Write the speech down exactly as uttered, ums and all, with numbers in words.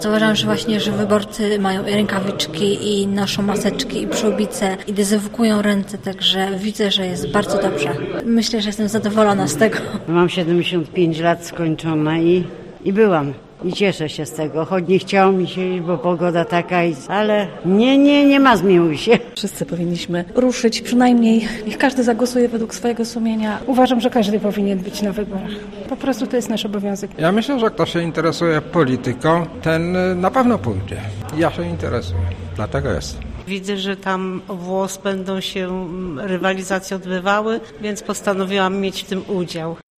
Zauważam, że właśnie, że wyborcy mają i rękawiczki, i noszą maseczki, i przyłbice, i dezynfekują ręce, także widzę, że jest bardzo dobrze. Myślę, że jestem zadowolona z tego. Mam siedemdziesiąt pięć lat skończone i, i byłam. I cieszę się z tego, choć nie chciało mi się iść, bo pogoda taka jest, ale nie, nie, nie ma zmiłuj się. Wszyscy powinniśmy ruszyć, przynajmniej niech każdy zagłosuje według swojego sumienia. Uważam, że każdy powinien być na wyborach. Po prostu to jest nasz obowiązek. Ja myślę, że kto się interesuje polityką, ten na pewno pójdzie. Ja się interesuję, dlatego jest. Widzę, że tam o włos będą się rywalizacje odbywały, więc postanowiłam mieć w tym udział.